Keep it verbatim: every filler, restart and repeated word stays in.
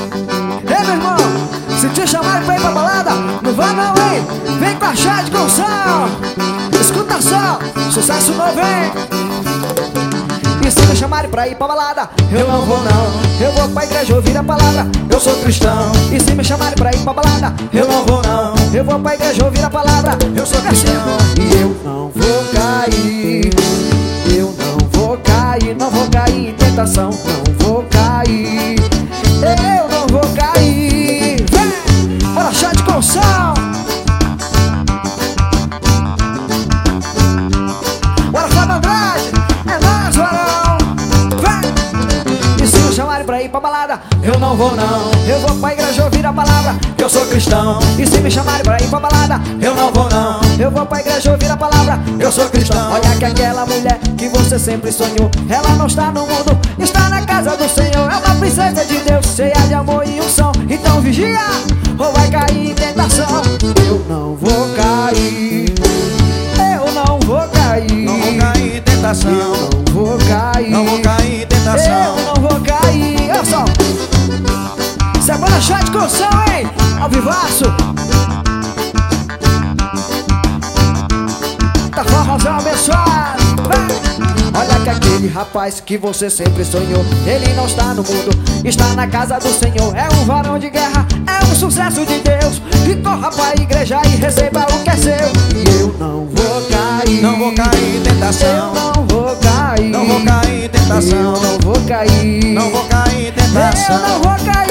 Ei, meu irmão, se te chamarem pra ir pra balada, não vai não, hein? Vem com a Jade Gonçalves. Escuta só, sucesso novo, hein? E se me chamarem pra ir pra balada, eu não vou não. Eu vou pra igreja ouvir a palavra, eu sou cristão. E se me chamarem pra ir pra balada, eu não vou não. Eu vou pra igreja ouvir a palavra, eu sou cristão. E eu não vou cair, eu não vou cair, não vou cair em tentação, não vou cair, eu não vou cair. Vem, bora Jade Gonçalves. Bora Fábio Andrade, é nóis, varão. Vem. E se me chamarem pra ir pra balada, eu não vou não. Eu vou pra igreja ouvir a palavra, eu sou cristão. E se me chamarem pra ir pra balada, eu não vou não. Eu vou pra igreja ouvir a palavra, eu sou cristão. Olha que aquela mulher que você sempre sonhou, ela não está no mundo, está na casa do Senhor. É uma princesa de Deus, cheia de amor e unção. Então vigia, ou vai cair em tentação. Eu não vou cair, eu não vou cair, não vou cair em tentação, eu não vou cair, não vou cair em tentação, eu não vou cair. Olha só, semana Jade Gonçalves, hein? Ao vivaço. Tá forrozão abençoado. Olha que aquele rapaz que você sempre sonhou, ele não está no mundo, está na casa do Senhor. É um varão de guerra, é um sucesso de Deus. E corra pra igreja e receba o que é seu. E eu não vou cair, não vou cair em tentação, eu não vou cair, não vou cair em tentação, eu não vou cair, não vou cair em tentação, eu não vou cair.